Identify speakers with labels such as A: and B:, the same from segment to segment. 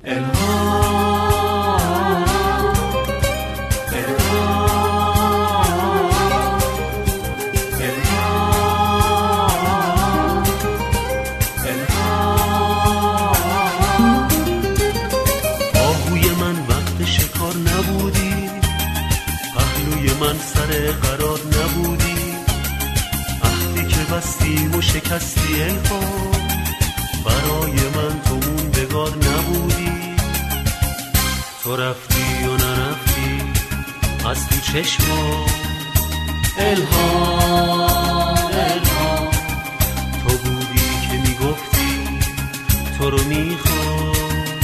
A: آهوی من وقت شکار نبودی، پهلوی من سر قرار نبودی، عهدی که بستیم و شکستی الهام، برای من تو موندگار نبودی. تو رفتی و نرفتی از تو چشما، الهام الهام، تو بودی که میگفتی تو رو میخوام،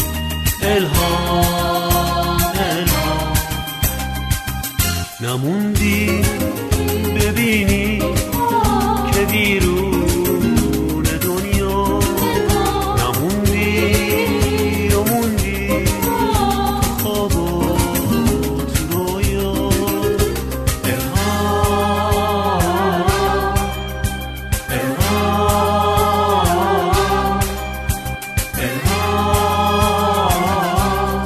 A: الهام الهام، نموندی ببینی که بیرون دنیا نموندی و موندی تو خواب و تو رویا، الهام الهام الهام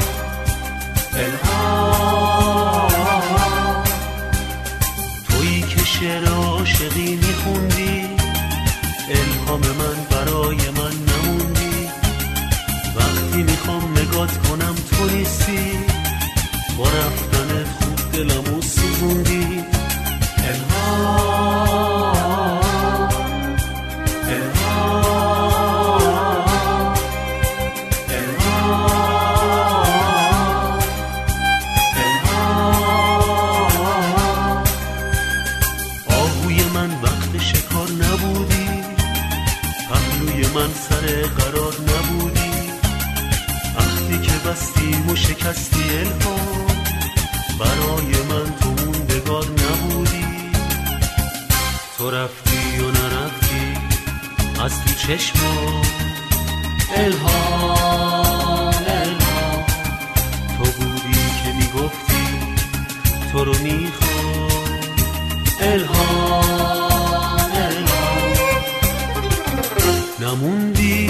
A: الهام، تویی که شعر عاشقی میخوندی، الهام من برای من نموندی، وقتی میخوام نگات کنم تو نیستی، با رفتنت خوب دلمو سوزوندی، الهام الهام الهام الهام، آهوی من وقت شکار نبودی، پهلوی من سر قرار نبودی، عهدی که بستیم و شکستی الهام، برای من تو موندگار نبودی. تو رفتی و نرفتی از تو چشما، الهام الهام، تو بودی که میگفتی تو رو میخوام، الهام الهام، نموندی